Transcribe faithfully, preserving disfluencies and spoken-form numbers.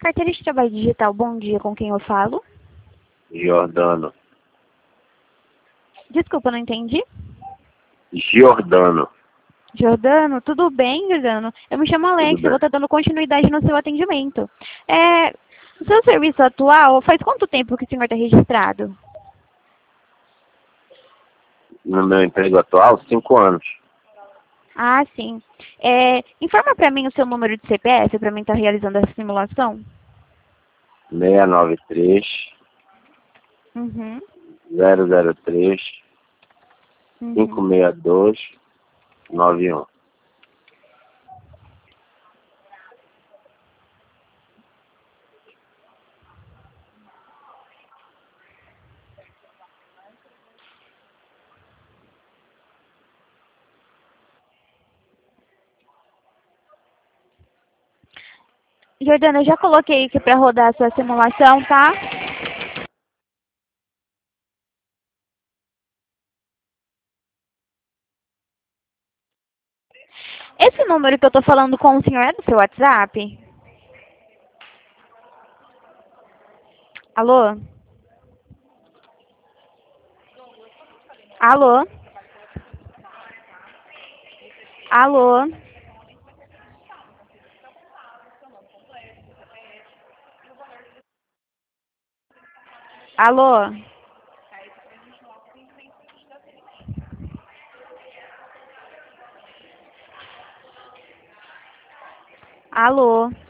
Carteira de trabalho digital, bom dia, com quem eu falo? Giordano. Desculpa, não entendi. Giordano. Jordano, tudo bem, Jordano? Eu me chamo Tudo Alex, eu bem. vou estar dando continuidade no seu atendimento. É, o seu serviço atual, faz quanto tempo que o senhor está registrado? No meu emprego atual, cinco anos. Ah, sim. É, informa para mim o seu número de C P F para mim estar realizando essa simulação. seis nove três, Uhum, zero zero três, cinco uhum. seis dois, nove um. Jordano, eu já coloquei aqui para rodar a sua simulação, tá? Esse número que eu tô falando com o senhor é do seu WhatsApp? Alô? Alô? Alô? Alô? Alô?